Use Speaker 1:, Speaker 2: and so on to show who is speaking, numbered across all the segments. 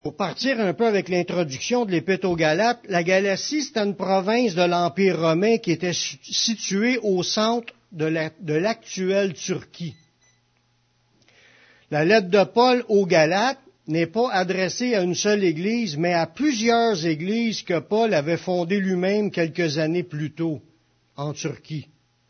Speaker 1: Pour partir un peu avec l'introduction de l'Épître aux Galates, la Galatie, c'était une province de l'Empire romain qui était située au centre de l'actuelle Turquie. La lettre de Paul aux Galates n'est pas adressée à une seule église, mais à plusieurs églises que Paul avait fondées lui-même quelques années plus tôt en Turquie.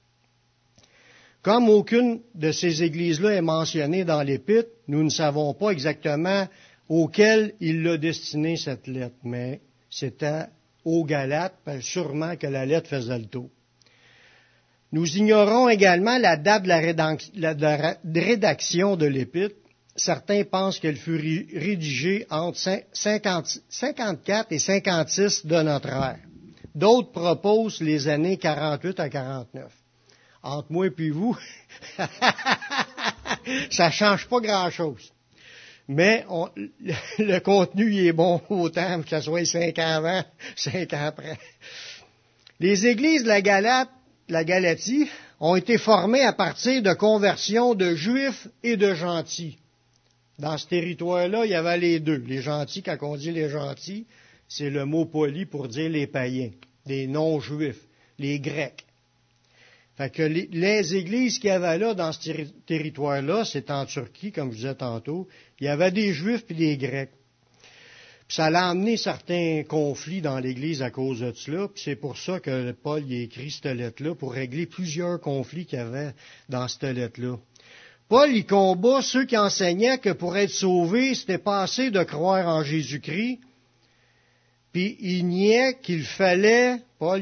Speaker 1: Comme aucune de ces églises-là est mentionnée dans l'Épître, nous ne savons pas exactement auquel il a destiné cette lettre, mais c'était aux Galates, sûrement que la lettre faisait le tour. Nous ignorons également la date de la rédaction de l'Épître. Certains pensent qu'elle fut rédigée entre 54 et 56 de notre ère. D'autres proposent les années 48 à 49. Entre moi et vous, ça change pas grand-chose. Mais le contenu il est bon autant que ce soit 5 ans avant, 5 ans après. Les églises de la Galatie ont été formées à partir de conversions de juifs et de gentils. Dans ce territoire-là, il y avait les deux. Les gentils, quand on dit les gentils, c'est le mot poli pour dire les païens, les non-juifs, les Grecs. Fait que les églises qu'il y avait là, dans ce territoire-là, c'est en Turquie, comme je disais tantôt, il y avait des Juifs et des Grecs. Puis ça a amené certains conflits dans l'Église à cause de cela, puis c'est pour ça que Paul y a écrit cette lettre-là, pour régler plusieurs conflits qu'il y avait dans cette lettre-là. Paul y combat ceux qui enseignaient que pour être sauvé, c'était pas assez de croire en Jésus-Christ, puis il niait qu'il fallait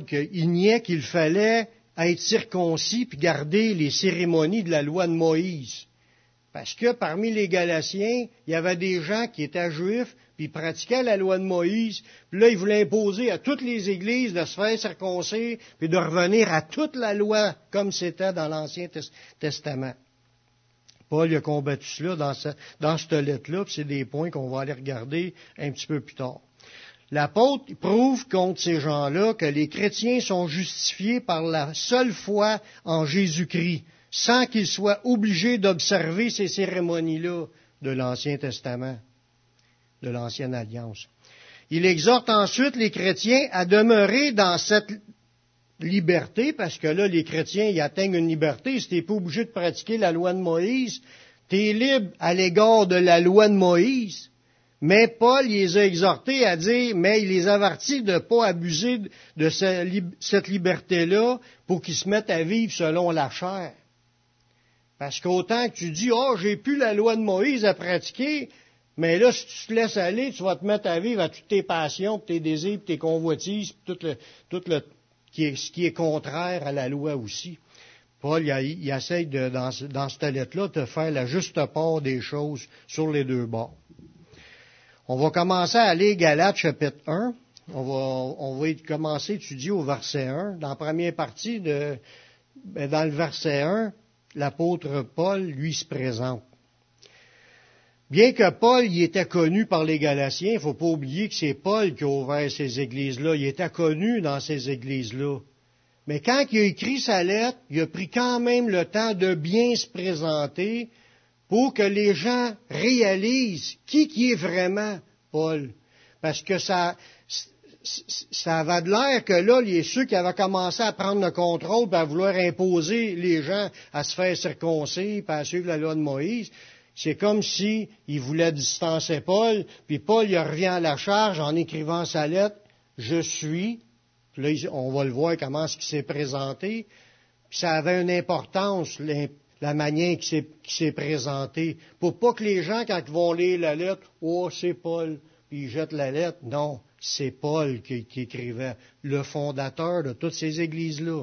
Speaker 1: être circoncis puis garder les cérémonies de la loi de Moïse. Parce que parmi les Galatiens, il y avait des gens qui étaient juifs puis ils pratiquaient la loi de Moïse. Puis là, ils voulaient imposer à toutes les églises de se faire circoncire puis de revenir à toute la loi comme c'était dans l'Ancien Testament. Paul a combattu cela dans cette lettre-là, puis c'est des points qu'on va aller regarder un petit peu plus tard. L'apôtre prouve contre ces gens-là que les chrétiens sont justifiés par la seule foi en Jésus-Christ, sans qu'ils soient obligés d'observer ces cérémonies-là de l'Ancien Testament, de l'Ancienne Alliance. Il exhorte ensuite les chrétiens à demeurer dans cette liberté, parce que là, les chrétiens, ils atteignent une liberté. Si tu n'es pas obligé de pratiquer la loi de Moïse, tu es libre à l'égard de la loi de Moïse. Mais Paul les a exhortés à dire, mais il les avertit de ne pas abuser de cette liberté-là pour qu'ils se mettent à vivre selon la chair. Parce qu'autant que tu dis, j'ai plus la loi de Moïse à pratiquer, mais là, si tu te laisses aller, tu vas te mettre à vivre à toutes tes passions, tes désirs, tes convoitises, ce qui est contraire à la loi aussi. Paul, il essaie dans cette lettre-là, de faire la juste part des choses sur les deux bords. On va commencer à aller Galates chapitre 1. On va commencer à étudier au verset 1. Dans la première partie, dans le verset 1, l'apôtre Paul, lui, se présente. Bien que Paul y était connu par les Galatiens, il ne faut pas oublier que c'est Paul qui a ouvert ces églises-là. Il était connu dans ces églises-là. Mais quand il a écrit sa lettre, il a pris quand même le temps de bien se présenter pour que les gens réalisent qui est vraiment Paul. Parce que ça avait de l'air que là, ceux qui avaient commencé à prendre le contrôle et à vouloir imposer les gens à se faire circoncire et à suivre la loi de Moïse, c'est comme s'ils voulaient distancer Paul, puis Paul il revient à la charge en écrivant sa lettre, « Je suis ». Puis là, on va le voir comment il s'est présenté. Puis ça avait une importance, la manière qu'il s'est présenté, pour pas que les gens, quand ils vont lire la lettre, « Oh, c'est Paul », puis ils jettent la lettre. Non, c'est Paul qui écrivait, le fondateur de toutes ces églises-là.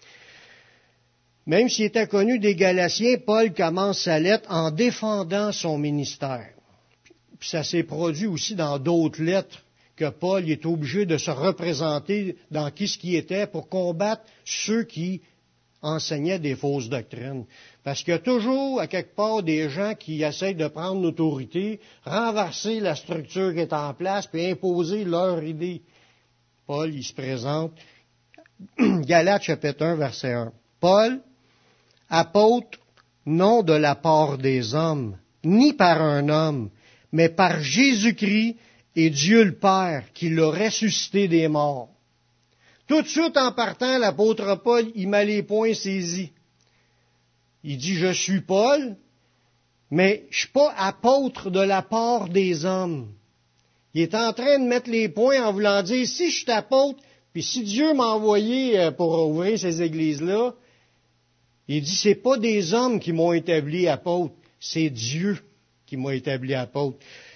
Speaker 1: Même s'il était connu des Galatiens, Paul commence sa lettre en défendant son ministère. Puis ça s'est produit aussi dans d'autres lettres, que Paul est obligé de se représenter dans qui ce qui était pour combattre ceux qui enseignaient des fausses doctrines. Parce qu'il y a toujours, à quelque part, des gens qui essayent de prendre l'autorité, renverser la structure qui est en place, puis imposer leur idée. Paul, il se présente. Galates, chapitre 1, verset 1. Paul, apôtre, non de la part des hommes, ni par un homme, mais par Jésus-Christ et Dieu le Père qui l'a ressuscité des morts. Tout de suite en partant, l'apôtre Paul, il met les points saisis. Il dit, je suis Paul, mais je ne suis pas apôtre de la part des hommes. Il est en train de mettre les points en voulant dire, si je suis apôtre, puis si Dieu m'a envoyé pour ouvrir ces églises-là, il dit, c'est pas des hommes qui m'ont établi apôtre, c'est Dieu qui m'a établi apôtre.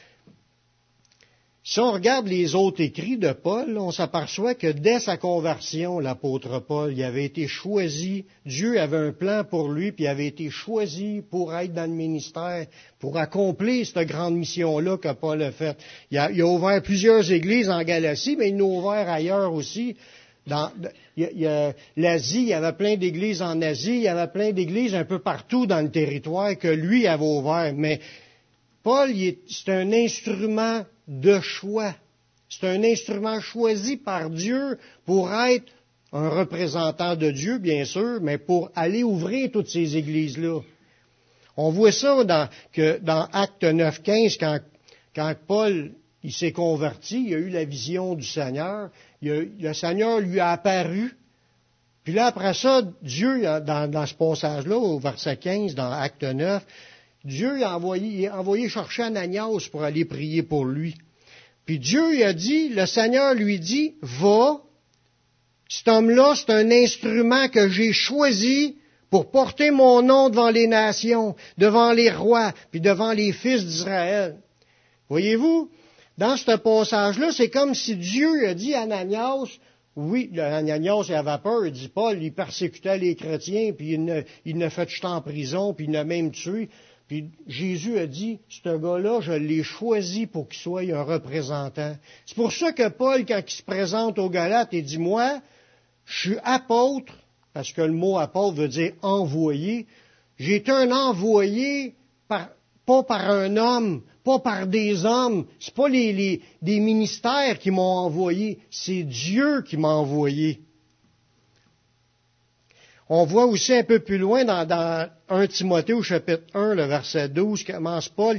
Speaker 1: Si on regarde les autres écrits de Paul, on s'aperçoit que dès sa conversion, l'apôtre Paul, il avait été choisi, Dieu avait un plan pour lui, puis il avait été choisi pour être dans le ministère, pour accomplir cette grande mission-là que Paul a faite. Il a ouvert plusieurs églises en Galatie, mais il en a ouvert ailleurs aussi. L'Asie, il y avait plein d'églises en Asie, il y avait plein d'églises un peu partout dans le territoire que lui avait ouvert. Mais Paul, c'est un instrument de choix. C'est un instrument choisi par Dieu pour être un représentant de Dieu, bien sûr, mais pour aller ouvrir toutes ces églises-là. On voit ça dans Acte 9.15, quand Paul il s'est converti, il a eu la vision du Seigneur, le Seigneur lui a apparu. Puis là, après ça, Dieu, dans ce passage-là, au verset 15, dans Acte 9, Dieu a envoyé chercher Ananias pour aller prier pour lui. Puis Dieu a dit, le Seigneur lui dit, va, cet homme-là, c'est un instrument que j'ai choisi pour porter mon nom devant les nations, devant les rois, puis devant les fils d'Israël. Voyez-vous, dans ce passage-là, c'est comme si Dieu a dit à Ananias, oui, Ananias il avait peur, il dit Paul, il persécutait les chrétiens, puis il ne fait jeter en prison, puis il l'a même tué. Puis Jésus a dit, ce gars-là, je l'ai choisi pour qu'il soit un représentant. C'est pour ça que Paul, quand il se présente aux Galates, il dit, moi, je suis apôtre, parce que le mot apôtre veut dire envoyé. J'ai été un envoyé pas par un homme, pas par des hommes. C'est pas des ministères qui m'ont envoyé, c'est Dieu qui m'a envoyé. On voit aussi un peu plus loin dans 1 Timothée au chapitre 1, le verset 12, commence Paul,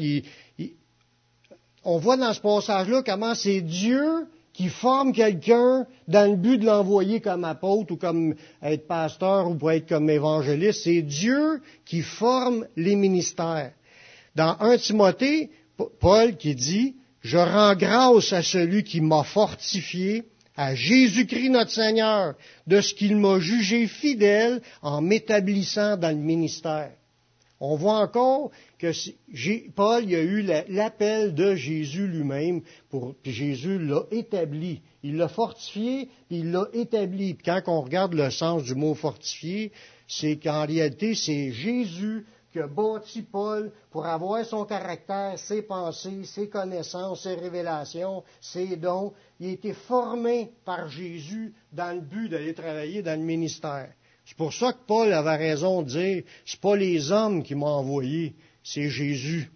Speaker 1: on voit dans ce passage-là comment c'est Dieu qui forme quelqu'un dans le but de l'envoyer comme apôtre ou comme être pasteur ou pour être comme évangéliste. C'est Dieu qui forme les ministères. Dans 1 Timothée, Paul qui dit, « Je rends grâce à celui qui m'a fortifié, à Jésus-Christ notre Seigneur, de ce qu'il m'a jugé fidèle en m'établissant dans le ministère. » On voit encore que Paul il a eu l'appel de Jésus lui-même, puis Jésus l'a établi. Il l'a fortifié, puis il l'a établi. Puis quand on regarde le sens du mot fortifié, c'est qu'en réalité, c'est Jésus qui a bâti Paul pour avoir son caractère, ses pensées, ses connaissances, ses révélations, ses dons. Il a été formé par Jésus dans le but d'aller travailler dans le ministère. C'est pour ça que Paul avait raison de dire, c'est pas les hommes qui m'ont envoyé, c'est Jésus.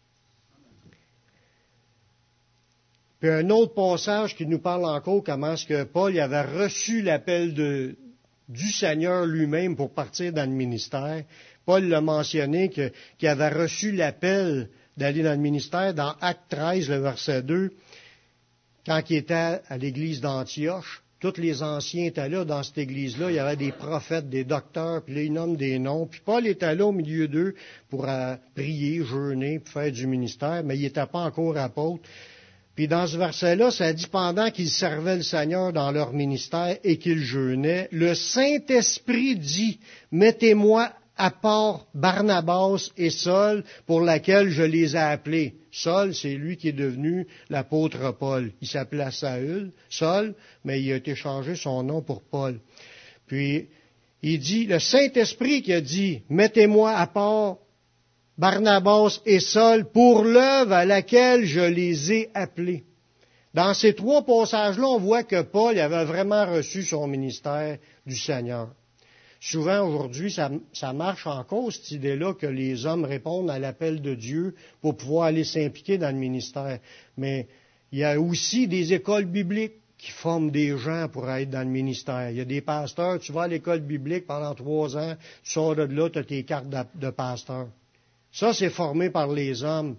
Speaker 1: Puis un autre passage qui nous parle encore comment est-ce que Paul avait reçu l'appel du Seigneur lui-même pour partir dans le ministère. Paul l'a mentionné qu'il avait reçu l'appel d'aller dans le ministère dans Acte 13, le verset 2, quand il était à l'église d'Antioche. Tous les anciens étaient là dans cette église-là. Il y avait des prophètes, des docteurs, puis là, ils nomment des noms. Puis Paul était là au milieu d'eux pour prier, jeûner, puis faire du ministère, mais il n'était pas encore apôtre. Puis dans ce verset-là, ça dit, pendant qu'ils servaient le Seigneur dans leur ministère et qu'ils jeûnaient, le Saint-Esprit dit, mettez-moi à part Barnabas et Saul, pour laquelle je les ai appelés. Saul, c'est lui qui est devenu l'apôtre Paul. Il s'appelait Saul, mais il a été changé son nom pour Paul. Puis, il dit, le Saint-Esprit qui a dit, mettez-moi à part Barnabas et Saul pour l'œuvre à laquelle je les ai appelés. Dans ces trois passages-là, on voit que Paul avait vraiment reçu son ministère du Seigneur. Souvent, aujourd'hui, ça marche encore, cette idée-là, que les hommes répondent à l'appel de Dieu pour pouvoir aller s'impliquer dans le ministère. Mais il y a aussi des écoles bibliques qui forment des gens pour être dans le ministère. Il y a des pasteurs, tu vas à l'école biblique pendant 3 ans, tu sors de là, tu as tes cartes de pasteur. Ça, c'est formé par les hommes.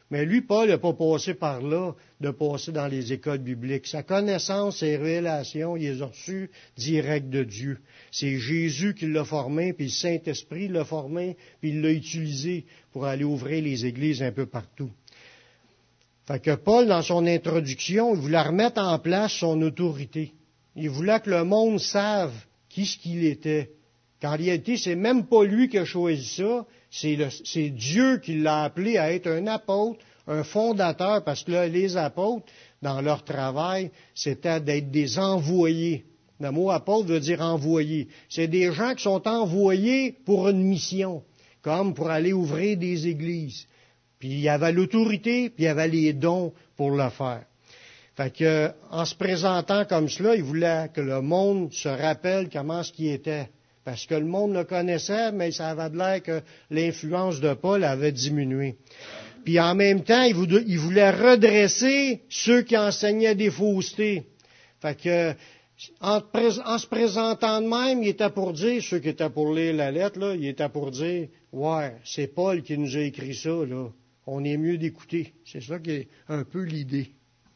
Speaker 1: Mais lui, Paul, n'a pas passé par là, de passer dans les écoles bibliques. Sa connaissance, ses révélations, il les a reçues direct de Dieu. C'est Jésus qui l'a formé, puis le Saint-Esprit l'a formé, puis il l'a utilisé pour aller ouvrir les églises un peu partout. Fait que Paul, dans son introduction, il voulait remettre en place son autorité. Il voulait que le monde sache qui ce qu'il était. Qu'en réalité, c'est même pas lui qui a choisi ça, c'est Dieu qui l'a appelé à être un apôtre, un fondateur, parce que là, les apôtres, dans leur travail, c'était d'être des envoyés. Le mot apôtre veut dire envoyé. C'est des gens qui sont envoyés pour une mission, comme pour aller ouvrir des églises. Puis il y avait l'autorité, puis il y avait les dons pour le faire. Fait que, en se présentant comme cela, il voulait que le monde se rappelle comment ce qu'il était. Parce que le monde le connaissait, mais ça avait l'air que l'influence de Paul avait diminué. Puis en même temps, il voulait redresser ceux qui enseignaient des faussetés. Fait que, en se présentant de même, il était pour dire, ceux qui étaient pour lire la lettre, là, il était pour dire, ouais, c'est Paul qui nous a écrit ça, là. On est mieux d'écouter. C'est ça qui est un peu l'idée.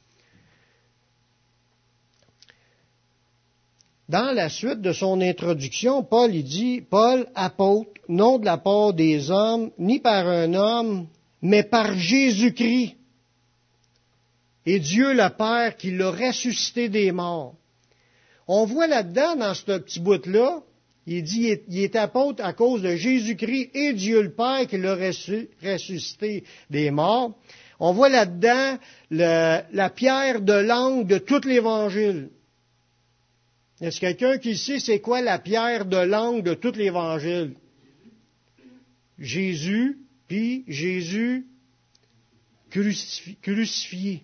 Speaker 1: Dans la suite de son introduction, Paul, il dit, Paul, apôtre, non de la part des hommes, ni par un homme, mais par Jésus-Christ et Dieu le Père qui l'a ressuscité des morts. On voit là-dedans, dans ce petit bout-là, il dit, il est apôtre à cause de Jésus-Christ et Dieu le Père qui l'a ressuscité des morts. On voit là-dedans la pierre de l'angle de tout l'Évangile. Est-ce quelqu'un qui sait c'est quoi la pierre de l'angle de tout l'Évangile? Jésus, puis Jésus crucifié.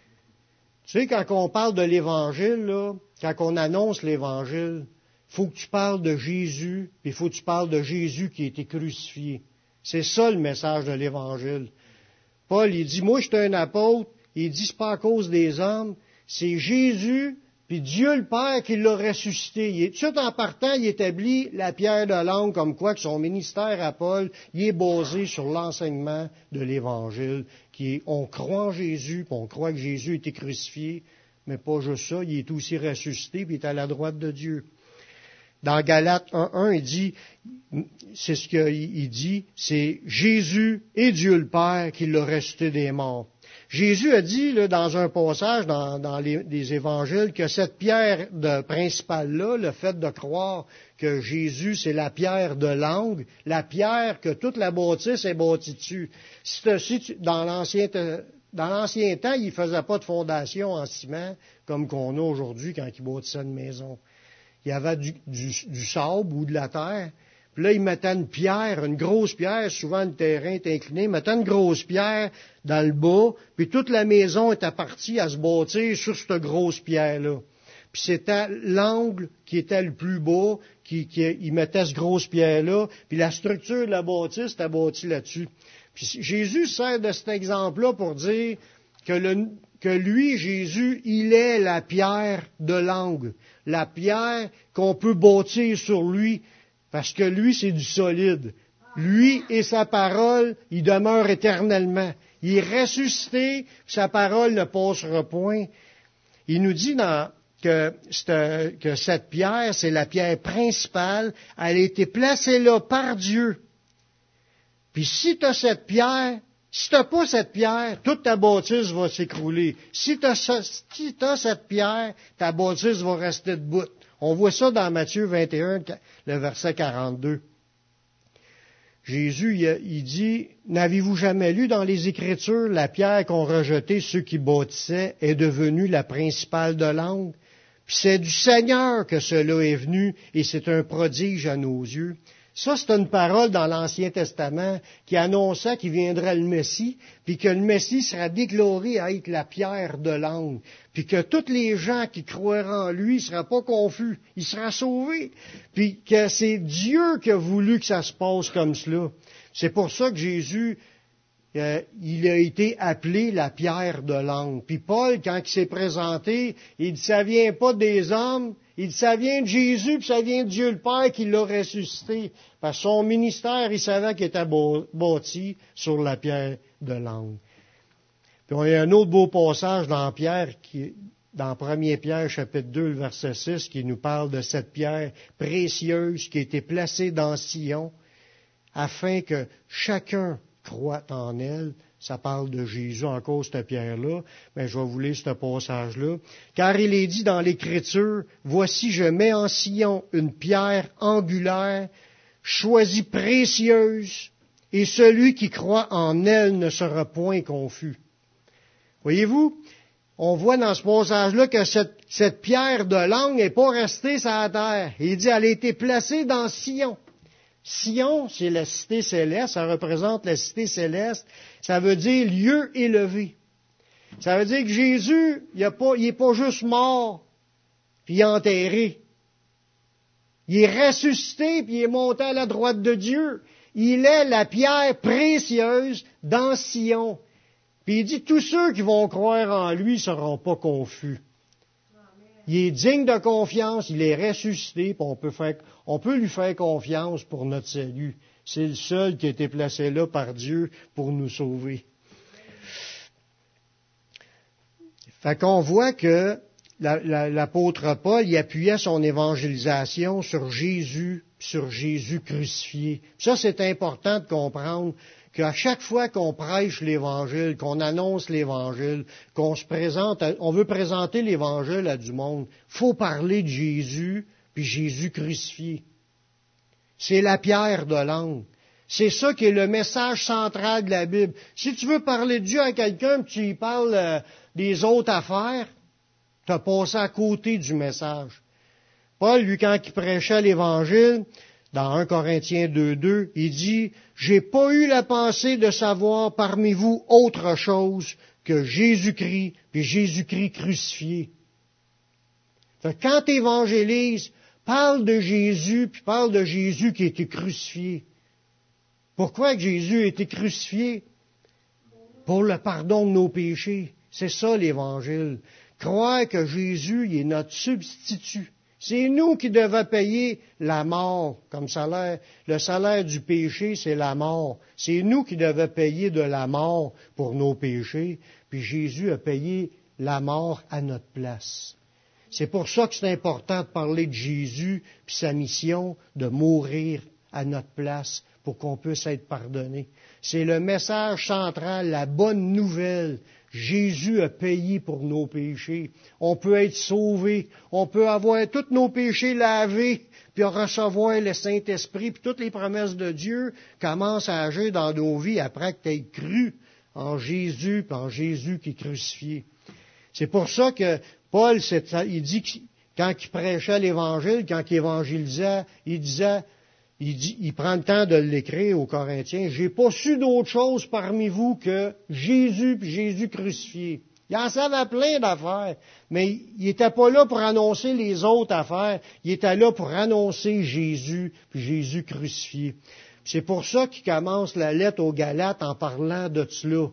Speaker 1: Tu sais, quand on parle de l'Évangile, là, quand on annonce l'Évangile, il faut que tu parles de Jésus, puis il faut que tu parles de Jésus qui a été crucifié. C'est ça le message de l'Évangile. Paul, il dit, moi je suis un apôtre, il dit, c'est pas à cause des hommes, c'est Jésus, puis Dieu le Père qui l'a ressuscité. Tout en partant, il établit la pierre de l'angle comme quoi que son ministère à Paul, il est basé sur l'enseignement de l'Évangile, qui est, on croit en Jésus, puis on croit que Jésus a été crucifié, mais pas juste ça, il est aussi ressuscité, puis il est à la droite de Dieu. Dans Galates 1.1, il dit, c'est ce qu'il dit, c'est Jésus et Dieu le Père qui l'a ressuscité des morts. Jésus a dit, là, dans un passage dans les évangiles, que cette pierre principale-là, le fait de croire que Jésus, c'est la pierre de l'angle, la pierre que toute la bâtisse est bâtie dessus. Dans l'ancien temps, il ne faisait pas de fondation en ciment comme qu'on a aujourd'hui quand ils bâtissaient une maison. Il y avait du sable ou de la terre. Puis là, ils mettaient une pierre, une grosse pierre, souvent le terrain est incliné, ils mettaient une grosse pierre dans le bas, puis toute la maison était partie à se bâtir sur cette grosse pierre-là. Puis c'était l'angle qui était le plus bas, ils mettaient cette grosse pierre-là, puis la structure de la bâtisse était bâtie là-dessus. Puis Jésus sert de cet exemple-là pour dire que lui, Jésus, il est la pierre de l'angle, la pierre qu'on peut bâtir sur lui, parce que lui, c'est du solide. Lui et sa parole, il demeure éternellement. Il est ressuscité, sa parole ne passera point. Il nous dit que cette pierre, c'est la pierre principale, elle a été placée là par Dieu. Puis si tu as cette pierre, si tu n'as pas cette pierre, toute ta bâtisse va s'écrouler. Si tu as cette pierre, ta bâtisse va rester debout. On voit ça dans Matthieu 21, le verset 42. Jésus, il dit, « N'avez-vous jamais lu dans les Écritures, la pierre qu'ont rejetée ceux qui bâtissaient est devenue la principale de l'angle? Puis c'est du Seigneur que cela est venu, et c'est un prodige à nos yeux. » Ça, c'est une parole dans l'Ancien Testament qui annonçait qu'il viendrait le Messie, puis que le Messie sera déclaré à être la pierre de l'angle, puis que tous les gens qui croiront en lui ne seront pas confus, ils seront sauvés, puis que c'est Dieu qui a voulu que ça se passe comme cela. C'est pour ça que Jésus, il a été appelé la pierre de l'angle. Puis Paul, quand il s'est présenté, il dit, ça vient pas des hommes, il dit, ça vient de Jésus, puis ça vient de Dieu le Père qui l'a ressuscité. Parce que son ministère, il savait qu'il était bâti sur la pierre de l'angle. Puis il y a un autre beau passage dans Pierre, dans 1 Pierre, chapitre 2, le verset 6, qui nous parle de cette pierre précieuse qui a été placée dans Sion, afin que chacun croit en elle. Ça parle de Jésus encore, cette pierre-là. Mais je vais vous lire ce passage-là. Car il est dit dans l'Écriture, « Voici, je mets en Sion une pierre angulaire, choisie précieuse, et celui qui croit en elle ne sera point confus. » Voyez-vous, on voit dans ce passage-là que cette pierre de langue n'est pas restée sur la terre. Il dit, elle a été placée dans Sion. Sion, c'est la cité céleste, ça représente la cité céleste, ça veut dire lieu élevé. Ça veut dire que Jésus, il n'est pas juste mort, puis enterré. Il est ressuscité, puis il est monté à la droite de Dieu. Il est la pierre précieuse dans Sion. Puis il dit, tous ceux qui vont croire en lui ne seront pas confus. Il est digne de confiance, il est ressuscité, puis on peut lui faire confiance pour notre salut. C'est le seul qui a été placé là par Dieu pour nous sauver. Fait qu'on voit que l'apôtre Paul, il appuyait son évangélisation sur Jésus crucifié. Ça, c'est important de comprendre qu'à chaque fois qu'on prêche l'Évangile, qu'on annonce l'Évangile, qu'on se présente, on veut présenter l'Évangile à du monde, faut parler de Jésus, puis Jésus crucifié. C'est la pierre de langue. C'est ça qui est le message central de la Bible. Si tu veux parler de Dieu à quelqu'un, puis tu lui parles des autres affaires, tu as passé à côté du message. Paul, lui, quand il prêchait l'Évangile, dans 1 Corinthiens 2.2, il dit, « J'ai pas eu la pensée de savoir parmi vous autre chose que Jésus-Christ, puis Jésus-Christ crucifié. » Fait que quand tu évangélises, parle de Jésus, puis parle de Jésus qui a été crucifié. Pourquoi que Jésus a été crucifié? Pour le pardon de nos péchés. C'est ça l'Évangile. Croire que Jésus il est notre substitut. C'est nous qui devons payer la mort comme salaire. Le salaire du péché, c'est la mort. C'est nous qui devons payer de la mort pour nos péchés. Puis Jésus a payé la mort à notre place. C'est pour ça que c'est important de parler de Jésus puis sa mission de mourir à notre place pour qu'on puisse être pardonné. C'est le message central, la bonne nouvelle. Jésus a payé pour nos péchés. On peut être sauvé. On peut avoir tous nos péchés lavés, puis recevoir le Saint-Esprit, puis toutes les promesses de Dieu commencent à agir dans nos vies après que tu aies cru en Jésus, puis en Jésus qui est crucifié. C'est pour ça que Paul, il dit que quand il prêchait l'Évangile, quand il évangélisait, il prend le temps de l'écrire aux Corinthiens. J'ai pas su d'autre chose parmi vous que Jésus puis Jésus crucifié. Il en savait plein d'affaires, mais il n'était pas là pour annoncer les autres affaires. Il était là pour annoncer Jésus puis Jésus crucifié. C'est pour ça qu'il commence la lettre aux Galates en parlant de cela.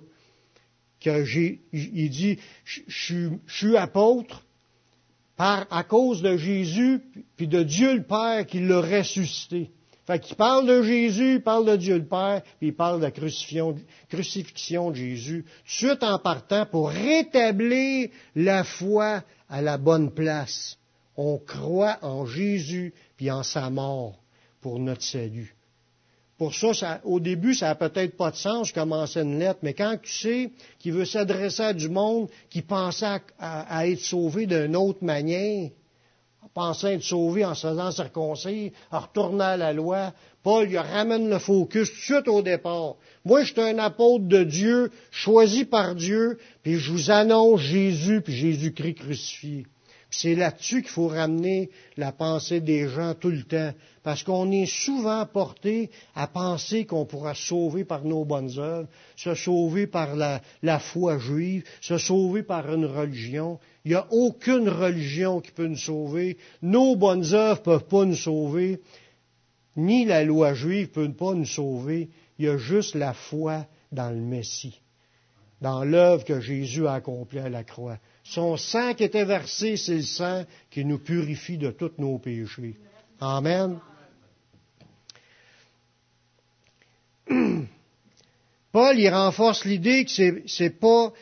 Speaker 1: Il dit, je suis apôtre à cause de Jésus puis de Dieu le Père qui l'a ressuscité. Fait qu'il parle de Jésus, il parle de Dieu le Père, puis il parle de la crucifixion de Jésus, tout de suite en partant pour rétablir la foi à la bonne place. On croit en Jésus, puis en sa mort pour notre salut. Pour ça, au début, ça n'a peut-être pas de sens, je commençais une lettre, mais quand tu sais qu'il veut s'adresser à du monde qui pensait à être sauvé d'une autre manière, pensant être sauvé en se faisant circoncire, en retournant à la loi, Paul il ramène le focus tout de suite au départ. Moi, je suis un apôtre de Dieu, choisi par Dieu, puis je vous annonce Jésus, puis Jésus-Christ crucifié. Puis c'est là-dessus qu'il faut ramener la pensée des gens tout le temps, parce qu'on est souvent porté à penser qu'on pourra se sauver par nos bonnes œuvres, se sauver par la foi juive, se sauver par une religion. Il n'y a aucune religion qui peut nous sauver. Nos bonnes œuvres ne peuvent pas nous sauver. Ni la loi juive ne peut pas nous sauver. Il y a juste la foi dans le Messie, dans l'œuvre que Jésus a accomplie à la croix. Son sang qui était versé, c'est le sang qui nous purifie de tous nos péchés. Amen. Paul, il renforce l'idée que c'est pas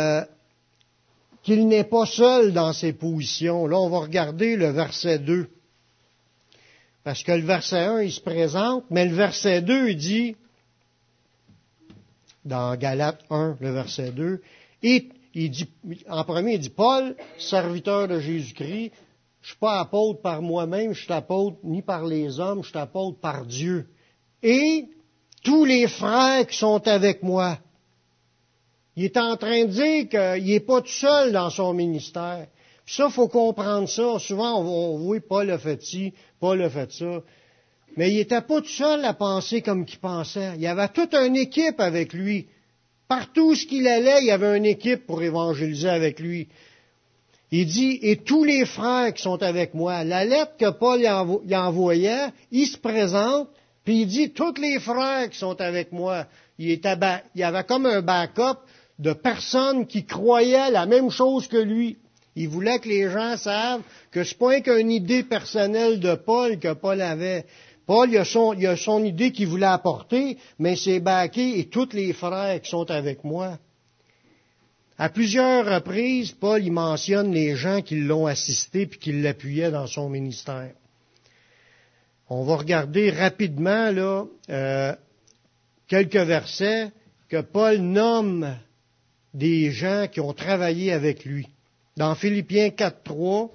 Speaker 1: qu'il n'est pas seul dans ses positions. Là, on va regarder le verset 2. Parce que le verset 1, il se présente, mais le verset 2, il dit, dans Galates 1, le verset 2, et il dit, en premier, il dit, Paul, serviteur de Jésus-Christ, je suis pas apôtre par moi-même, je suis apôtre ni par les hommes, je suis apôtre par Dieu. Et tous les frères qui sont avec moi. Il est en train de dire qu'il n'est pas tout seul dans son ministère. Puis ça, il faut comprendre ça. Souvent, on voit Paul a fait ci, Paul a fait ça. Mais il n'était pas tout seul à penser comme qu'il pensait. Il y avait toute une équipe avec lui. Partout où il allait, il y avait une équipe pour évangéliser avec lui. Il dit, et tous les frères qui sont avec moi. La lettre que Paul y envoyait, il se présente, puis il dit, tous les frères qui sont avec moi. Il y avait comme un backup de personnes qui croyaient la même chose que lui. Il voulait que les gens savent que c'est pas qu'une idée personnelle de Paul que Paul avait. Paul, il a son idée qu'il voulait apporter, mais c'est backé et tous les frères qui sont avec moi. À plusieurs reprises, Paul il mentionne les gens qui l'ont assisté puis qui l'appuyaient dans son ministère. On va regarder rapidement là quelques versets que Paul nomme des gens qui ont travaillé avec lui. Dans Philippiens 4.3,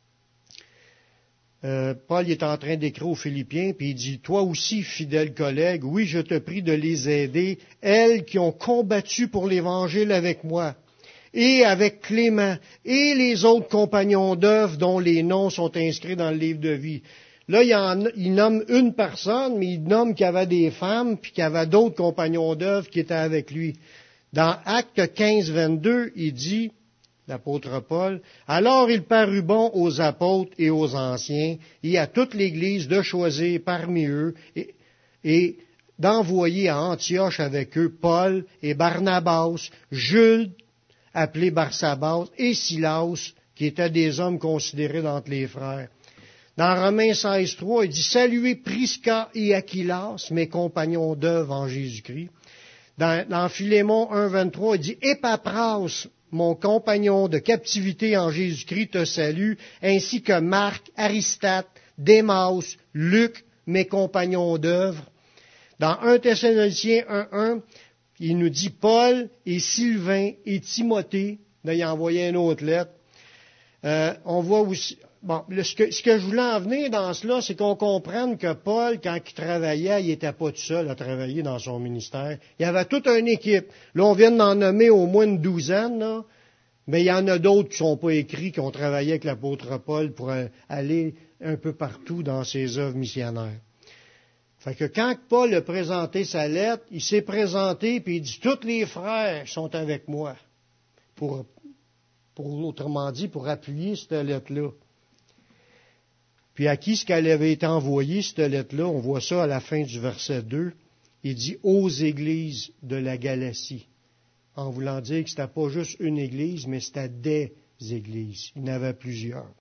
Speaker 1: Paul est en train d'écrire aux Philippiens, puis il dit, « Toi aussi, fidèle collègue, oui, je te prie de les aider, elles qui ont combattu pour l'Évangile avec moi, et avec Clément, et les autres compagnons d'œuvre dont les noms sont inscrits dans le livre de vie. » Là, il nomme une personne, mais il nomme qu'il y avait des femmes, puis qu'il y avait d'autres compagnons d'œuvre qui étaient avec lui. Dans Actes 15, 22, il dit, l'apôtre Paul, « Alors il parut bon aux apôtres et aux anciens, et à toute l'Église de choisir parmi eux, et d'envoyer à Antioche avec eux Paul et Barnabas, Jules, appelé Barsabas, et Silas, qui étaient des hommes considérés d'entre les frères. » Dans Romains 16, 3, il dit, « Saluez Prisca et Aquilas, mes compagnons d'œuvre en Jésus-Christ. » Dans Philémon 1, 23, il dit, « Épapras, mon compagnon de captivité en Jésus-Christ te salue, ainsi que Marc, Aristate, Démas, Luc, mes compagnons d'œuvre. » Dans 1 Thessaloniciens 1.1, il nous dit Paul et Sylvain et Timothée. Là, il a envoyé une autre lettre. On voit aussi... Bon, ce que je voulais en venir dans cela, c'est qu'on comprenne que Paul, quand il travaillait, il n'était pas tout seul à travailler dans son ministère. Il y avait toute une équipe. Là, on vient d'en nommer au moins une douzaine, là, mais il y en a d'autres qui ne sont pas écrits, qui ont travaillé avec l'apôtre Paul pour aller un peu partout dans ses œuvres missionnaires. Fait que quand Paul a présenté sa lettre, il s'est présenté puis il dit, tous les frères sont avec moi. Pour autrement dit, pour appuyer cette lettre-là. Puis à qui est-ce qu'elle avait été envoyée, cette lettre-là? On voit ça à la fin du verset 2. Il dit « aux églises de la Galatie », en voulant dire que c'était pas juste une église, mais c'était des églises. Il y en avait plusieurs.